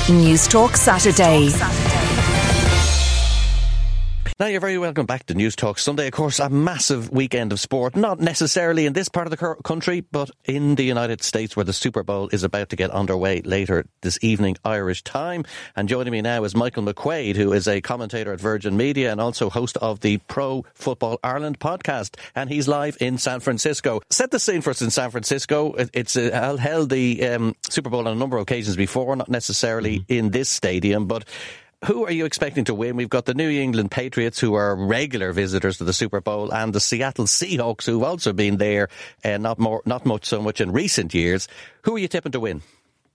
Newstalk Saturday. Now, you're very welcome back to News Talk Sunday. Of course, a massive weekend of sport, not necessarily in this part of the country, but in the United States, where the Super Bowl is about to get underway later this evening, Irish time. And joining me now is Michael McQuaid, who is a commentator at Virgin Media and also host of the Pro Football Ireland podcast. And he's live in San Francisco. Set the scene for us in San Francisco. It's held the Super Bowl on a number of occasions before, not necessarily in this stadium, but who are you expecting to win? We've got the New England Patriots, who are regular visitors to the Super Bowl, and the Seattle Seahawks, who've also been there, not much so much in recent years. Who are you tipping to win?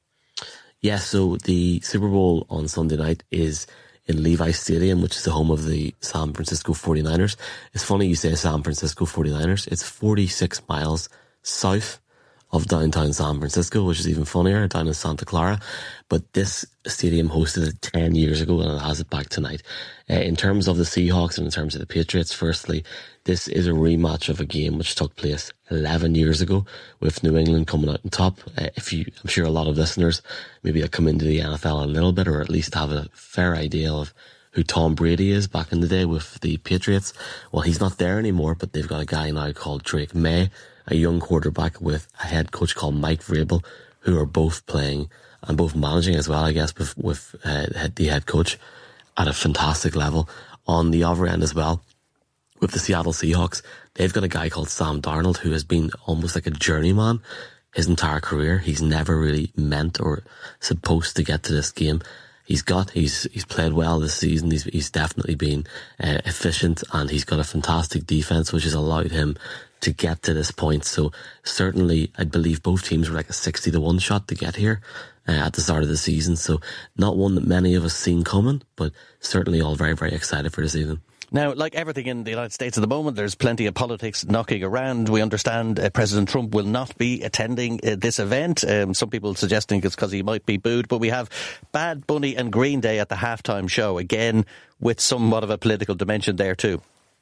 Yeah, so the Super Bowl on Sunday night is in Levi Stadium, which is the home of the San Francisco 49ers. It's funny you say San Francisco 49ers. It's 46 miles south of downtown San Francisco, which is even funnier, down in Santa Clara. But this stadium hosted it 10 years ago, and it has it back tonight. In terms of the Seahawks and in terms of the Patriots, firstly, this is a rematch of a game which took place 11 years ago, with New England coming out on top. I'm sure a lot of listeners maybe have come into the NFL a little bit, or at least have a fair idea of who Tom Brady is back in the day with the Patriots. Well, he's not there anymore, but they've got a guy now called Drake May, a young quarterback with a head coach called Mike Vrabel, who are both playing and both managing as well, I guess, with the head coach at a fantastic level. On the other end as well, with the Seattle Seahawks, they've got a guy called Sam Darnold, who has been almost like a journeyman his entire career. He's never really meant or supposed to get to this game. He's played well this season. He's definitely been efficient, and he's got a fantastic defense, which has allowed him to get to this point. So certainly, I believe both teams were like a 60-1 shot to get here at the start of the season. So not one that many of us seen coming, but certainly all very, very excited for this evening. Now, like everything in the United States at the moment, there's plenty of politics knocking around. We understand President Trump will not be attending this event. Some people suggesting it's because he might be booed. But we have Bad Bunny and Green Day at the halftime show, again, with somewhat of a political dimension there too.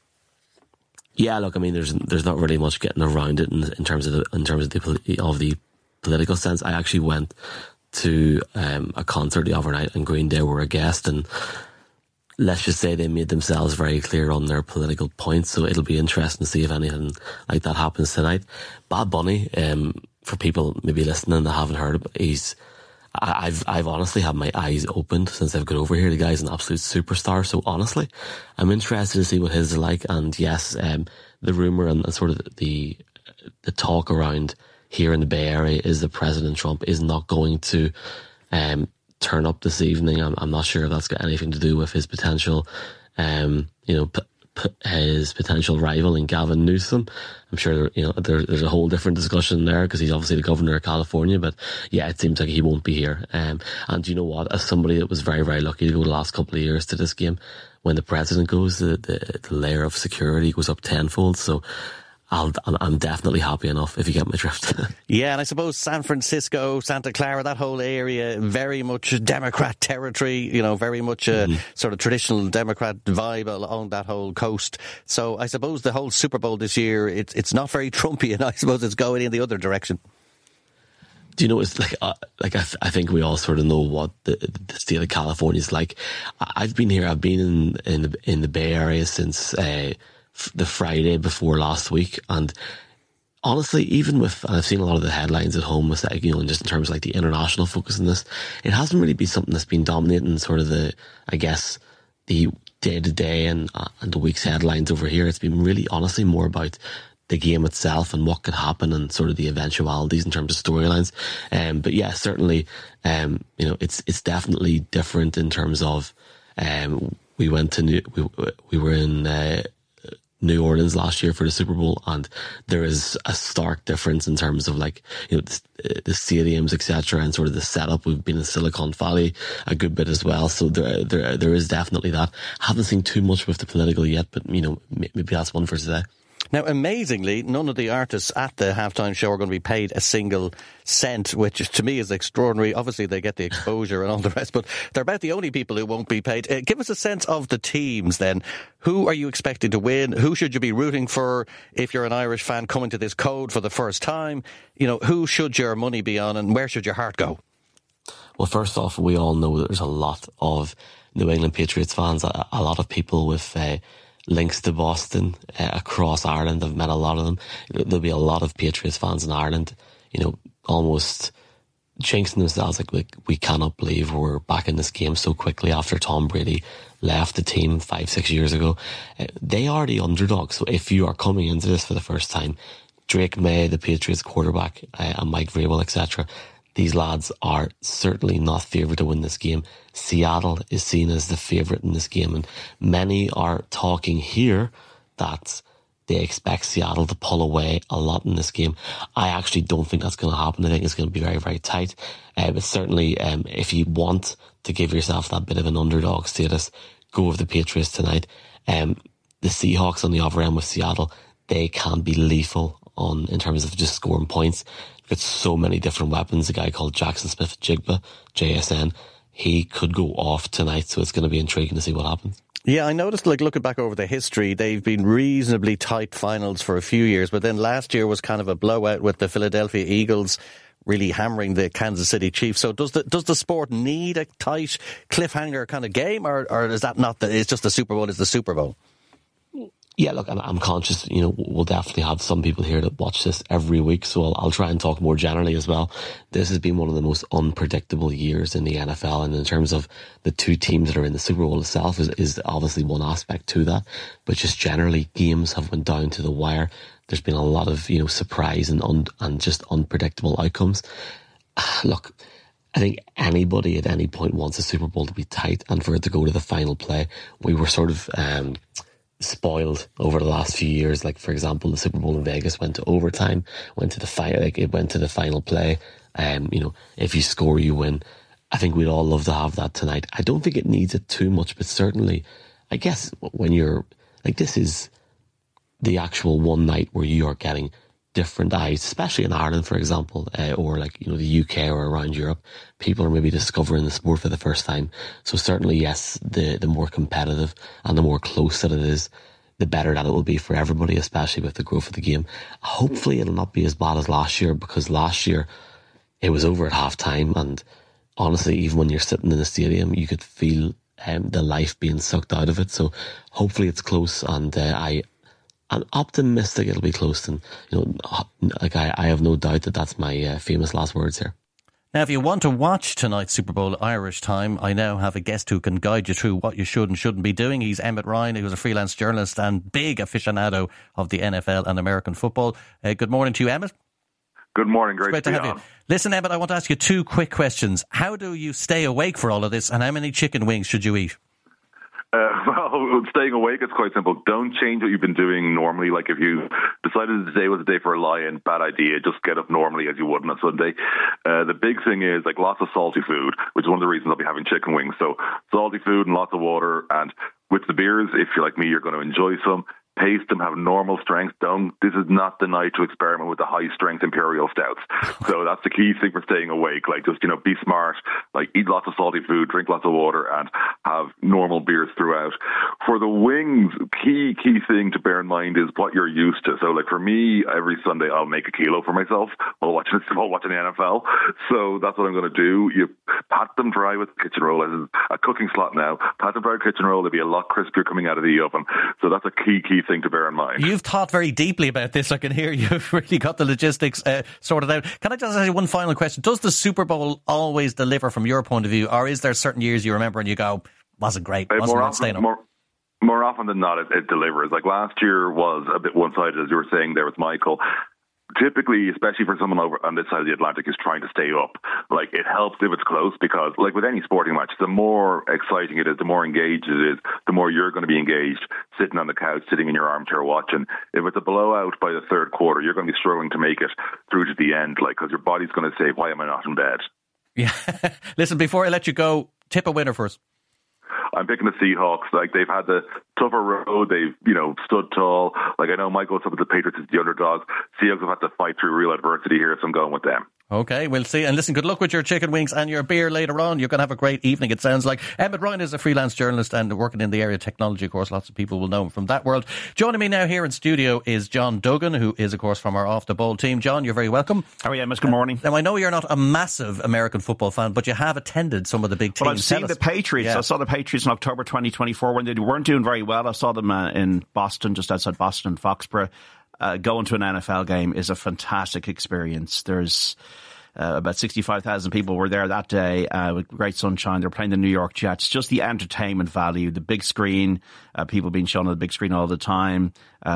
Yeah, look, I mean, there's not really much getting around it in terms of the political sense. I actually went to a concert the other night, and Green Day were a guest, and let's just say they made themselves very clear on their political points, so it'll be interesting to see if anything like that happens tonight. Bad Bunny, for people maybe listening that haven't heard of it, I've honestly had my eyes opened since I've got over here. The guy's an absolute superstar, so honestly, I'm interested to see what his is like. And yes, the rumour and sort of the talk around here in the Bay Area is that President Trump is not going to turn up this evening. I'm not sure if that's got anything to do with his potential, his potential rival in Gavin Newsom. I'm sure there's a whole different discussion there, because he's obviously the governor of California. But yeah, it seems like he won't be here. And you know what? As somebody that was very, very lucky to go the last couple of years to this game, when the president goes, the layer of security goes up tenfold. So I'm definitely happy enough, if you get my drift. Yeah, and I suppose San Francisco, Santa Clara, that whole area, very much Democrat territory, very much a sort of traditional Democrat vibe along that whole coast. So I suppose the whole Super Bowl this year, it's not very Trumpian. I suppose it's going in the other direction. Do you know, it's I think we all sort of know what the state of California is like. I've been here, I've been in the Bay Area since the Friday before last week, and honestly, even and I've seen a lot of the headlines at home with just in terms of like the international focus in this, it hasn't really been something that's been dominating sort of the day to day and the week's headlines over here. It's been really honestly more about the game itself and what could happen and sort of the eventualities in terms of storylines. But yeah, certainly, it's definitely different in terms of, we were in New Orleans last year for the Super Bowl, and there is a stark difference in terms of the stadiums, etc., and sort of the setup. We've been in Silicon Valley a good bit as well, so there is definitely that. Haven't seen too much with the political yet, but maybe that's one for today. Now, amazingly, none of the artists at the halftime show are going to be paid a single cent, which to me is extraordinary. Obviously, they get the exposure and all the rest, but they're about the only people who won't be paid. Give us a sense of the teams then. Who are you expecting to win? Who should you be rooting for if you're an Irish fan coming to this code for the first time? Who should your money be on, and where should your heart go? Well, first off, we all know that there's a lot of New England Patriots fans, a lot of people with links to Boston across Ireland. I've met a lot of them. There'll be a lot of Patriots fans in Ireland, almost jinxing themselves like we cannot believe we're back in this game so quickly after Tom Brady left the team 5-6 years ago. They are the underdogs. So if you are coming into this for the first time, Drake May, the Patriots quarterback, and Mike Vrabel, etc., these lads are certainly not favourite to win this game. Seattle is seen as the favourite in this game, and many are talking here that they expect Seattle to pull away a lot in this game. I actually don't think that's going to happen. I think it's going to be very, very tight. But certainly, if you want to give yourself that bit of an underdog status, go with the Patriots tonight. The Seahawks on the other end with Seattle, they can be lethal in terms of just scoring points. Got so many different weapons. A guy called Jackson Smith-Jigba, JSN, he could go off tonight, so it's going to be intriguing to see what happens. Yeah, I noticed, looking back over the history, they've been reasonably tight finals for a few years, but then last year was kind of a blowout with the Philadelphia Eagles really hammering the Kansas City Chiefs. So does the sport need a tight cliffhanger kind of game, or is that not it's just the Super Bowl is the Super Bowl? Yeah, look, I'm conscious, we'll definitely have some people here that watch this every week, so I'll try and talk more generally as well. This has been one of the most unpredictable years in the NFL, and in terms of the two teams that are in the Super Bowl itself is obviously one aspect to that, but just generally games have went down to the wire. There's been a lot of, surprise and just unpredictable outcomes. Look, I think anybody at any point wants a Super Bowl to be tight and for it to go to the final play. We were sort of spoiled over the last few years. Like, for example, the Super Bowl in Vegas went to overtime, went to the final play. If you score, you win. I think we'd all love to have that tonight. I don't think it needs it too much, but certainly, I guess when you're like, this is the actual one night where you are getting different eyes, especially in Ireland, for example, or the UK or around Europe. People are maybe discovering the sport for the first time. So certainly, yes, the more competitive and the more close that it is, the better that it will be for everybody, especially with the growth of the game. Hopefully it'll not be as bad as last year, because last year it was over at half time, and honestly, even when you're sitting in the stadium, you could feel the life being sucked out of it. So hopefully it's close, and I'm optimistic it'll be close, and I have no doubt that that's my famous last words here. Now, if you want to watch tonight's Super Bowl Irish time, I now have a guest who can guide you through what you should and shouldn't be doing. He's Emmett Ryan, who's a freelance journalist and big aficionado of the NFL and American football. Good morning to you, Emmett. Good morning, great to have you. Listen, Emmett, I want to ask you two quick questions. How do you stay awake for all of this, and how many chicken wings should you eat? Well, staying awake is quite simple. Don't change what you've been doing normally. Like, if you decided today was a day for a lie-in, bad idea. Just get up normally as you would on a Sunday. The big thing is lots of salty food, which is one of the reasons I'll be having chicken wings. So salty food and lots of water. And with the beers, if you're like me, you're going to enjoy some. Taste them, have normal strength. This is not the night to experiment with the high strength imperial stouts. So that's the key thing for staying awake. Just be smart. Eat lots of salty food, drink lots of water, and have normal beers throughout. For the wings, key thing to bear in mind is what you're used to. So for me, every Sunday I'll make a kilo for myself while watching the NFL. So that's what I'm going to do. You pat them dry with kitchen roll. This is a cooking slot now. Pat them dry with kitchen roll. They'll be a lot crispier coming out of the oven. So that's a key thing to bear in mind. You've thought very deeply about this. I can hear you've really got the logistics sorted out. Can I just ask you one final question? Does the Super Bowl always deliver from your point of view, or is there certain years you remember and you go, wasn't great, more often than not, it delivers. Last year was a bit one-sided, as you were saying there with Michael. Typically, especially for someone over on this side of the Atlantic, is trying to stay up. It helps if it's close, because with any sporting match, the more exciting it is, the more engaged it is, the more you're going to be engaged sitting on the couch, sitting in your armchair watching. If it's a blowout by the third quarter, you're going to be struggling to make it through to the end, because your body's going to say, why am I not in bed? Yeah. Listen, before I let you go, tip a winner for us. I'm picking the Seahawks. They've had the tougher road. They've, stood tall. I know Michael's up with the Patriots as the underdogs. Seahawks have had to fight through real adversity here, so I'm going with them. Okay, we'll see. And listen, good luck with your chicken wings and your beer later on. You're going to have a great evening, it sounds like. Emmett Ryan is a freelance journalist and working in the area of technology, of course. Lots of people will know him from that world. Joining me now here in studio is John Duggan, who is, of course, from our Off the Ball team. John, you're very welcome. How are you, Emmett? Good morning. Now, I know you're not a massive American football fan, but you have attended some of the big teams. Well, I've seen the Patriots. Yeah. I saw the Patriots in October 2024 when they weren't doing very well. I saw them in Boston, just outside Boston, in Foxborough. Going to an NFL game is a fantastic experience. There's about 65,000 people were there that day with great sunshine. They're playing the New York Jets. Just the entertainment value, the big screen, people being shown on the big screen all the time,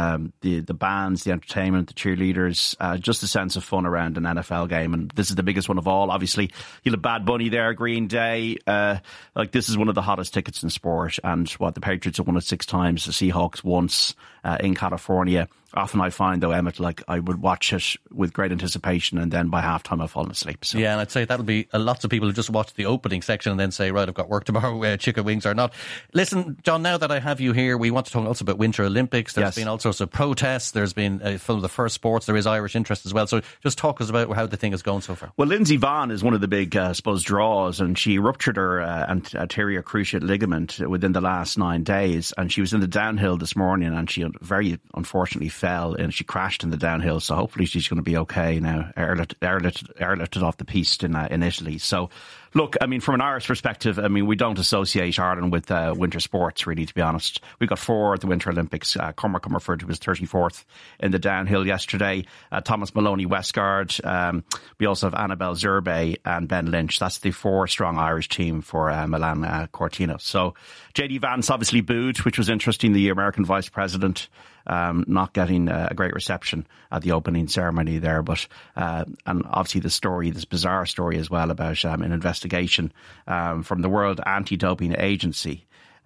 the bands, the entertainment, the cheerleaders, just a sense of fun around an NFL game. And this is the biggest one of all. Obviously, you'll have Bad Bunny there, Green Day. This is one of the hottest tickets in sport. And the Patriots have won it 6 times, the Seahawks once in California. Often I find, though, Emmett, I would watch it with great anticipation and then by halftime I've fallen asleep. So. Yeah, and I'd say that'll be lots of people who just watch the opening section and then say, right, I've got work tomorrow, chicken wings or not. Listen, John, now that I have you here, we want to talk also about Winter Olympics. There's been all sorts of protests. There's been from the first sports. There is Irish interest as well. So just talk us about how the thing is going so far. Well, Lindsey Vonn is one of the big, draws, and she ruptured her anterior cruciate ligament within the last 9 days. And she was in the downhill this morning and she very unfortunately fell and she crashed in the downhill. So hopefully she's going to be okay now. Airlifted off the piste in Italy. So look, I mean, from an Irish perspective, I mean, we don't associate Ireland with winter sports, really, to be honest. We got 4 at the Winter Olympics. Cormac Comerford was 34th in the downhill yesterday. Thomas Maloney Westgard. We also have Annabelle Zerbe and Ben Lynch. That's the 4-strong Irish team for Milan Cortina. So JD Vance obviously booed, which was interesting. The American Vice President not getting a great reception at the opening ceremony there. But and obviously this bizarre story as well about an investigation from the World Anti-Doping Agency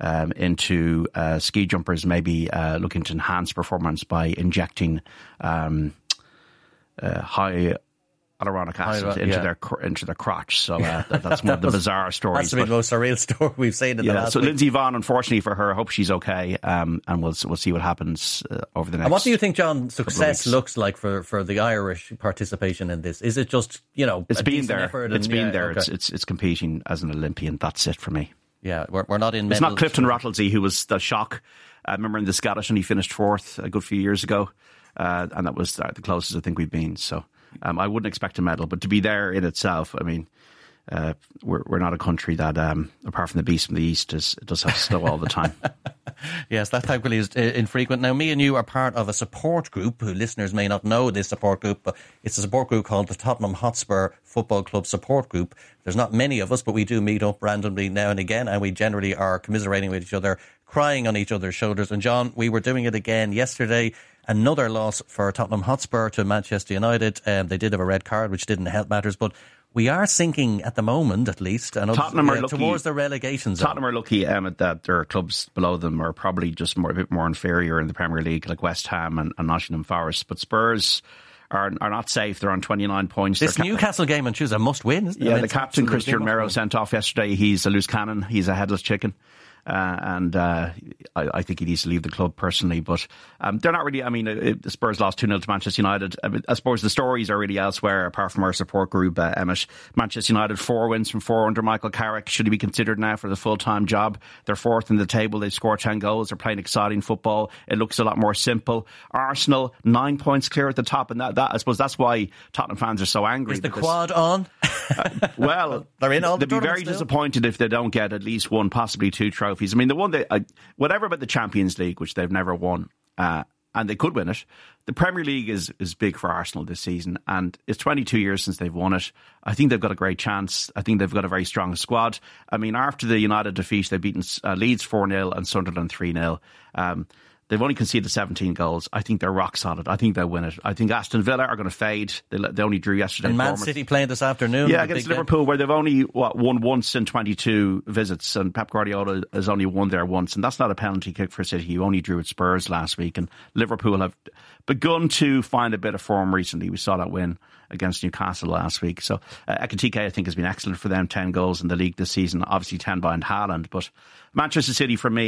into ski jumpers maybe looking to enhance performance by injecting high hyaluronic acid into their crotch. So that's one of the bizarre stories. That's the most surreal story we've seen in the last week. Lindsey Vonn, unfortunately for her, I hope she's okay, and we'll see what happens over the next. And what do you think, John, success looks like for the Irish participation in this? Is it just it's been there? It's been there. Okay. It's competing as an Olympian. That's it for me. Yeah, we're not in. It's not Clifton Rattlesey who was the shock. I remember in the Scottish and he finished 4th a good few years ago, and that was the closest I think we've been. So. I wouldn't expect a medal, but to be there in itself, I mean, we're not a country that, apart from the beast from the east, does have snow all the time. Yes, that thankfully is infrequent. Now, me and you are part of a support group, who listeners may not know this support group, but it's a support group called the Tottenham Hotspur Football Club Support Group. There's not many of us, but we do meet up randomly now and again, and we generally are commiserating with each other, crying on each other's shoulders. And John, we were doing it again yesterday. Another loss for Tottenham Hotspur to Manchester United. They did have a red card, which didn't help matters, but we are sinking at the moment, at least, and Tottenham are lucky, towards the relegation zone. Tottenham are lucky, Emmett, that their clubs below them are probably just a bit more inferior in the Premier League, like West Ham and Nottingham Forest. But Spurs are not safe. They're on 29 points. This Newcastle game on Tuesday, a must win, isn't it? Yeah, the captain, Christian Romero, sent off yesterday. He's a loose cannon. He's a headless chicken. I think he needs to leave the club personally, but they're not really. I mean, the Spurs lost 2-0 to Manchester United. I suppose the stories are really elsewhere apart from our support group, Emmett. Manchester United 4 wins from 4 under Michael Carrick. Should he be considered now for the full-time job? They're 4th in the table. They scored 10 goals. They're playing exciting football. It looks a lot more simple. Arsenal 9 points clear at the top, and that I suppose that's why Tottenham fans are so angry. Is the quad on? Well, they're in all the they'd be very disappointed if they don't get at least 1, possibly 2 trophies. I mean, the one whatever about the Champions League, which they've never won, and they could win it. The Premier League is big for Arsenal this season, and it's 22 years since they've won it. I think they've got a great chance. I think they've got a very strong squad. I mean, after the United defeat, they've beaten Leeds 4-0 and Sunderland 3-0. They've only conceded 17 goals. I think they're rock solid. I think they'll win it. I think Aston Villa are going to fade. They only drew yesterday. And Man City playing this afternoon. Yeah, against Liverpool, where they've only won once in 22 visits, and Pep Guardiola has only won there once, and that's not a penalty kick for City. You only drew at Spurs last week, and Liverpool have begun to find a bit of form recently. We saw that win against Newcastle last week. So Ekitike, I think, has been excellent for them. 10 goals in the league this season, obviously 10 behind Haaland. But Manchester City, for me,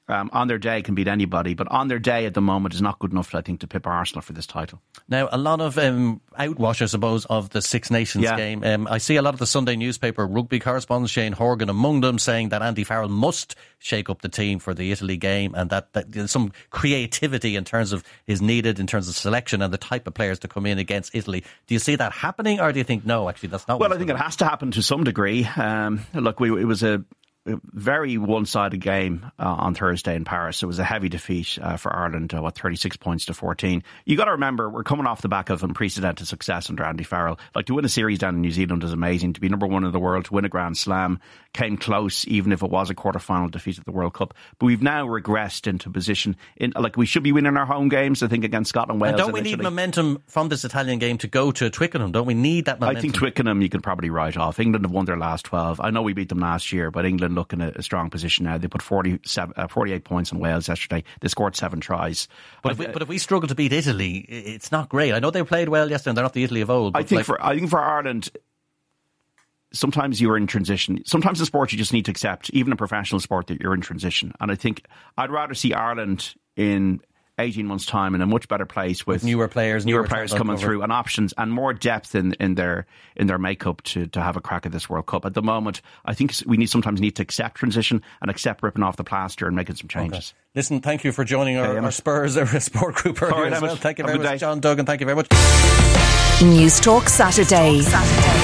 on their day can beat anybody, but on their day at the moment is not good enough, I think, to pip Arsenal for this title. Now, a lot of outwash, I suppose, of the Six Nations game. I see a lot of the Sunday newspaper rugby correspondents, Shane Horgan among them, saying that Andy Farrell must shake up the team for the Italy game, and that there's some creativity in terms of is needed in terms of selection and the type of players to come in against Italy. Do you see that happening, or do you think no, actually that's not? Well, I think it has to happen to some degree. Look, it was a very one-sided game on Thursday in Paris. It was a heavy defeat for Ireland, 36 points to 14. You got to remember, we're coming off the back of unprecedented success under Andy Farrell. Like, to win a series down in New Zealand is amazing. To be number one in the world, to win a Grand Slam, came close, even if it was a quarter-final defeat at the World Cup. But we've now regressed into position we should be winning our home games, I think, against Scotland, Wales. And don't we need momentum from this Italian game to go to Twickenham? Don't we need that momentum? I think Twickenham you can probably write off. England have won their last 12. I know we beat them last year, but England look in a strong position now. They put 48 points on Wales yesterday. They scored 7 tries. But if we struggle to beat Italy, it's not great. I know they played well yesterday and they're not the Italy of old. I think for Ireland, sometimes you're in transition. Sometimes in sport you just need to accept, even in professional sport, that you're in transition. And I think I'd rather see Ireland in 18 months' time in a much better place with newer players coming through and options and more depth in their makeup to have a crack at this World Cup. At the moment, I think we sometimes need to accept transition and accept ripping off the plaster and making some changes. Okay. Listen, thank you for joining our Spurs sport group earlier as well. Thank you very much, John Duggan. Thank you very much. News Talk Saturday.